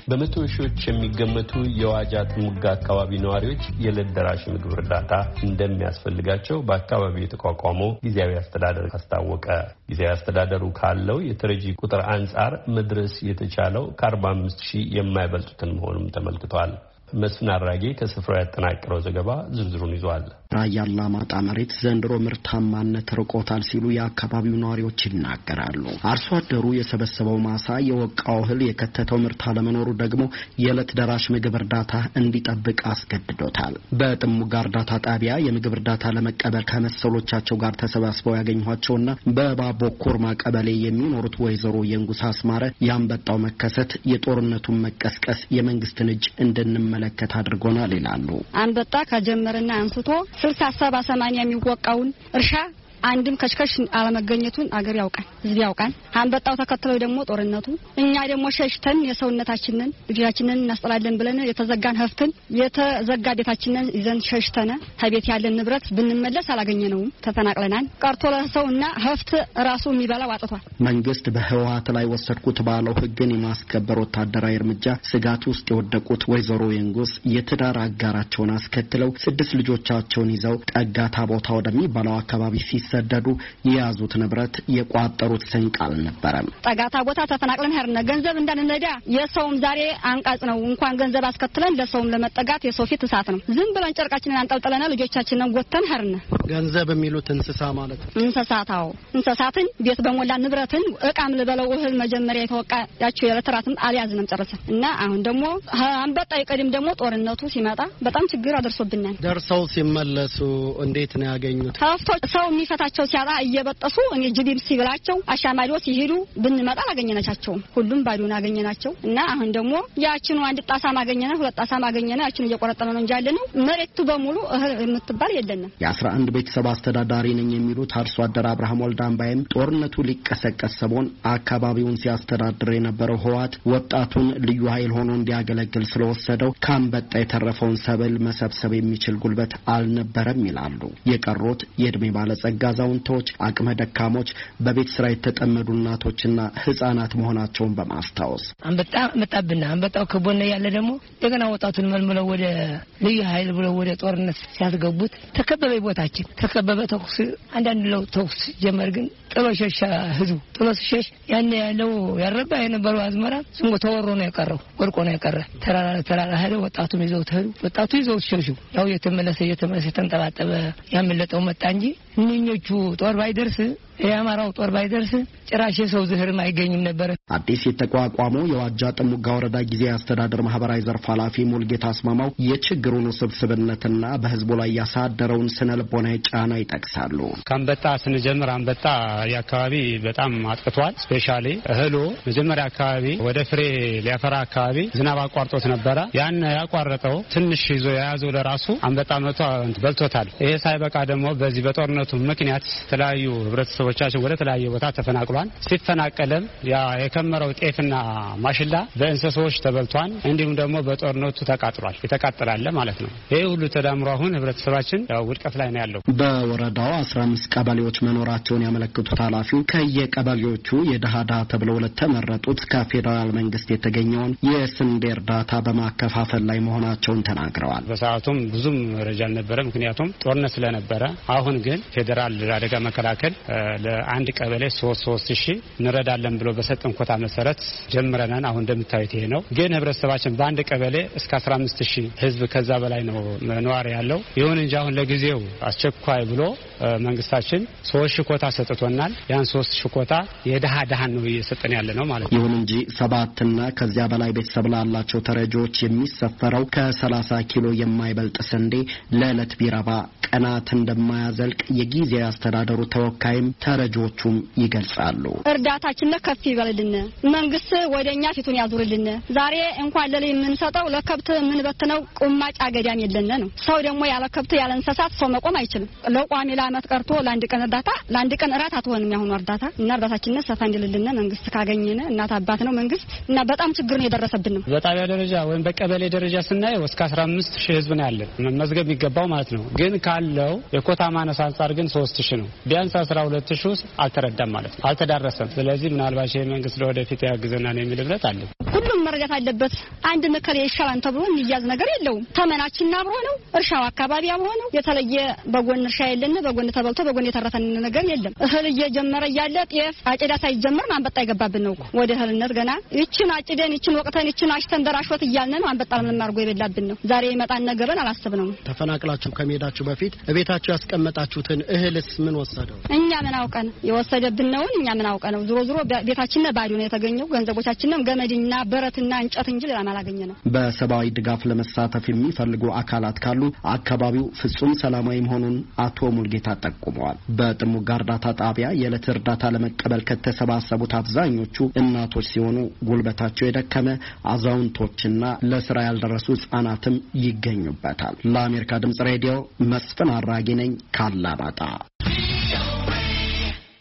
በመቶ ሺዎች የሚገመቱ የዋጃ ጥሙጋ አካባቢ ነዋሪዎች የዕለት ደራሽ ምግብ እርዳታ እንደሚያስፈልጋቸው በአካባቢው የተቋቋመው ጊዜያዊ አስተዳደር አስታወቀ። ጊዜያዊ አስተዳደሩ ካለው የተረጂ ቁጥር አንጻር መድረስ የተቻለው ከ45,000 የማይበልጡትን መሆኑም ተመልክቷል። መስፍን አራጌ ከስፍራው ያጠናቀረው ዘገባ ዝርዝሩን ይዟል። ራያ አላማጣ መሬት ዘንድሮ ምርታማነት ርቆታል ሲሉ የአካባቢው ነዋሪዎች ይናገራሉ። አርሶ አደሩ የሰበሰበው ማሳ የወቃው እህል የከተተው ምርት አለመኖሩ ደግሞ የዕለት ደራሽ ምግብ እርዳታ እንዲጠብቅ አስገድዶታል። በጥሙጋ እርዳታ ጣቢያ የምግብ እርዳታ ለመቀበል ከመሰሎቻቸው ጋር ተሰባስበው ያገኘኋቸውና በባቦ ኮርማ ቀበሌ የሚኖሩት ወይዘሮ የንጉስ አስማረ ያንበጣው መከሰት የጦርነቱን መቀስቀስ የመንግስትን እጅ እንድንመለከት አድርጎናል ይላሉ። አንበጣ ከጀመረና አንስቶ 60-70-80 የሚወቃውን እርሻ አንድም ከሽከሽ አለመገኘቱን አገር ያውቃል፣ ህዝብ ያውቃል። አንበጣው ተከትለው ደግሞ ጦርነቱ እኛ ደግሞ ሸሽተን የሰውነታችንን ልጅያችንን እናስጠላለን ብለን የተዘጋን ሀፍትን የተዘጋ ቤታችንን ይዘን ሸሽተን ከቤት ያለን ንብረት ብንመለስ አላገኘነውም፣ ተፈናቅለናል። ቀርቶ ለሰውና ሀፍት ራሱ የሚበላው አጥቷል። መንግስት በህወሓት ላይ ወሰድኩት ባለው ህግን የማስከበር ወታደራዊ እርምጃ ስጋት ውስጥ የወደቁት ወይዘሮ የንጉስ የትዳር አጋራቸውን አስከትለው 6 ልጆቻቸውን ይዘው ጠጋታ ቦታ ወደሚባለው አካባቢ ሰደዱ። የያዙት ንብረት የቋጠሩት ስንቅ አልነበረም። ጠጋታ ቦታ ተፈናቅለን ሄርነ ገንዘብ እንዳንነዳ የሰውም ዛሬ አንቃጽ ነው። እንኳን ገንዘብ አስከትለን ለሰውም ለመጠጋት የሰው ፊት እሳት ነው። ዝም ብለን ጨርቃችንን አንጠልጥለና ልጆቻችንን ጎተን ሄርነ። ገንዘብ የሚሉት እንስሳ ማለት ነው። እንስሳታው እንስሳትን ቤት በሞላ ንብረትን እቃም ልበለው እህል መጀመሪያ የተወቃ ያቸው የለተራትም አልያዝንም ጨርሰን እና አሁን ደግሞ አንበጣ ይቀድም ደግሞ ጦርነቱ ሲመጣ በጣም ችግር አደርሶብናል። ደርሰው ሲመለሱ እንዴት ነው ያገኙት? ሰው ታቸው ሲያራ እየበጠሱ እኔ ጅቢም ሲብላቸው አሻማሪው ሲሄዱ ብንመጣ አገኘናቸው። ሁሉም ባዶን አገኘናቸው እና አሁን ደግሞ ያቺኑ አንድ ጣሳ ማገኘና 2 ጣሳ ማገኘና ያቺኑ እየቆረጠነ ነው እንጂ ያለነው መሬቱ በሙሉ እህል የምትባል የለንም። የ11 ቤተሰብ አስተዳዳሪ ነኝ የሚሉት አርሶ አደር አብርሃም ወልዳምባይም ጦርነቱ ሊቀሰቀስ ሰሞን አካባቢውን ሲያስተዳድር የነበረው ህወሓት ወጣቱን ልዩ ኃይል ሆኖ እንዲያገለግል ስለወሰደው ካንበጣ የተረፈውን ሰብል መሰብሰብ የሚችል ጉልበት አልነበረም ይላሉ። የቀሩት የእድሜ ባለጸጋ አዛውንቶች፣ አቅመ ደካሞች፣ በቤት ስራ የተጠመዱ እናቶችና ህፃናት መሆናቸውን በማስታወስ አንበጣ መጣብና አንበጣው ከቦነ ያለ ደግሞ እንደገና ወጣቱን መልምለው ወደ ልዩ ኃይል ብለው ወደ ጦርነት ሲያስገቡት ተከበበ ቦታችን ተከበበ። ተኩስ አንዳንድ ለው ተኩስ ጀመር ግን ጥሎ ሸሻ ህዝቡ ጥሎ ሲሸሽ ያን ያለው ያረባ የነበረው አዝመራ ዝም ተወሮ ነው የቀረው፣ ወርቆ ነው የቀረ። ተራራ ሄደ። ወጣቱም ይዘው ተሄዱ። ወጣቱ ይዘው ሸሹ። ያው የተመለሰ ተንጠባጠበ። ያመለጠው መጣ እንጂ እነኞቹ ጦር ባይደርስ የአማራው ጦር ባይደርስ ጭራሽ የሰው ዝህርም አይገኝም ነበር። አዲስ የተቋቋመው የዋጃ ጥሙጋ ወረዳ ጊዜያዊ አስተዳደር ማህበራዊ ዘርፍ ኃላፊ ሙልጌታ አስማማው የችግሩን ውስብስብነትና በህዝቡ ላይ ያሳደረውን ስነ ልቦናዊ ጫና ይጠቅሳሉ። ካንበጣ ስንጀምር አንበጣ የአካባቢ በጣም አጥቅቷል። ስፔሻሊ እህሉ መጀመሪያ አካባቢ ወደ ፍሬ ሊያፈራ አካባቢ ዝናብ አቋርጦት ነበረ። ያን ያቋረጠው ትንሽ ይዞ የያዘው ለራሱ አንበጣ መቶ በልቶታል። ይሄ ሳይበቃ ደግሞ በዚህ በጦርነቱ ምክንያት ተለያዩ ህብረተሰቦቻችን ወደ ተለያየ ቦታ ተፈናቅሏል። ሲፈናቀለም ያ የከመረው ጤፍና ማሽላ በእንስሶች ተበልቷል። እንዲሁም ደግሞ በጦርነቱ ተቃጥሏል። የተቃጠላለ ማለት ነው። ይሄ ሁሉ ተዳምሮ አሁን ህብረተሰባችን ያው ውድቀት ላይ ነው ያለው። በወረዳው 15 ቀበሌዎች መኖራቸውን ያመለክቱት ኃላፊው ከየቀበሌዎቹ የደሃዳ ተብለው ለተመረጡት ከፌደራል መንግስት የተገኘውን የስንዴ እርዳታ በማከፋፈል ላይ መሆናቸውን ተናግረዋል። በሰዓቱም ብዙም መረጃ አልነበረ፣ ምክንያቱም ጦርነት ስለነበረ። አሁን ግን ፌደራል አደጋ መከላከል ለአንድ ቀበሌ 3,000 እንረዳለን ብሎ በሰጠን ኮታ መሰረት ጀምረናል። አሁን እንደምታዩት ይሄ ነው። ግን ህብረተሰባችን በአንድ ቀበሌ እስከ 15,000 ህዝብ ከዛ በላይ ነው ነዋሪ ያለው። ይሁን እንጂ አሁን ለጊዜው አስቸኳይ ብሎ መንግስታችን 3,000 ኮታ ሰጥቶናል። ያን 3,000 ኮታ የደሃን ነው እየሰጠን ያለ ነው ማለት ነው። ይሁን እንጂ 7 እና ከዚያ በላይ ቤተሰብ ላላቸው ተረጂዎች የሚሰፈረው ከ30 ኪሎ የማይበልጥ ስንዴ ለዕለት ቢረባ ቀናት እንደማያዘልቅ የጊዜያዊ አስተዳደሩ ተወካይም ተረጂዎቹም ይገልጻሉ። እርዳታችን ከፍ ይበልልን፣ መንግስት ወደኛ ፊቱን ያዙርልን። ዛሬ እንኳን ለሌ የምንሰጠው ለከብት ምን በትነው ቁማጭ አገዳም የለነ ነው። ሰው ደግሞ ያለ ከብት ያለ እንስሳት ሰው መቆም አይችልም። ለቋሚ ለአመት ቀርቶ ለአንድ ቀን እርዳታ ለአንድ ቀን እራት አትሆንም ያሁኑ እርዳታ እና እርዳታችን ሰፋ እንዲልልን መንግስት ካገኘነ እናት አባት ነው መንግስት እና በጣም ችግር ነው የደረሰብን ነው። በጣቢያ ደረጃ ወይም በቀበሌ ደረጃ ስናየው እስከ 15,000 ህዝብ ነው ያለን መዝገብ የሚገባው ማለት ነው። ግን ካለው የኮታ ማነስ አንጻር ግን 3,000 ነው። ቢያንስ 12,000 አልተረዳም ማለት ነው፣ አልተዳረሰም። ስለዚህ ምናልባት የመንግስት ለወደፊት ያግዘናል የሚል እምነት አለ። ሁሉም መረዳት አለበት። አንድ ምክር ይሻላል ተብሎ የሚያዝ ነገር የለውም። ተመናችን አብሮ ነው፣ እርሻው አካባቢ አብሮ ነው። የተለየ በጎን እርሻ የለን፣ በጎን ተበልቶ በጎን የተረፈን ነገር የለም። እህል እየጀመረ ያለ ጤፍ አጨዳ ሳይጀመር አንበጣ ይገባብን ነው ወደ እህልነት ገና ይችን አጭደን ይችን ወቅተን ይችን አሽተን ደራሽወት እያልን ነው አንበጣ ምንም አድርጎ ይበላብን ነው። ዛሬ ይመጣን ነገርን አላሰብነውም። ተፈናቅላችሁ ከመሄዳችሁ በፊት እቤታችሁ ያስቀመጣችሁትን እህልስ ምን ወሰደው? እኛ ምን አውቀን የወሰደብን ነው። እኛ ምን አውቀነው? ዞሮ ቤታችን ባዶ ነው የተገኘው። ገንዘቦቻችንም ገመድና ብረትና እንጨት እንጂ ሌላ አላገኘንም። በሰብአዊ ድጋፍ ለመሳተፍ የሚፈልጉ አካላት ካሉ አካባቢው ፍጹም ሰላማዊ መሆኑን አቶ ሙልጌታ ጠቁመዋል። በጥሙጋ እርዳታ ጣቢያ የዕለት እርዳታ ለመቀበል ከተሰባሰቡት አብዛኞቹ እናቶች ሲሆኑ ጉልበታቸው የደከመ አዛውንቶችና ለስራ ያልደረሱ ህጻናትም ይገኙበታል። ለአሜሪካ ድምጽ ሬዲዮ መስፍን አራጊ ነኝ ካላባጣ።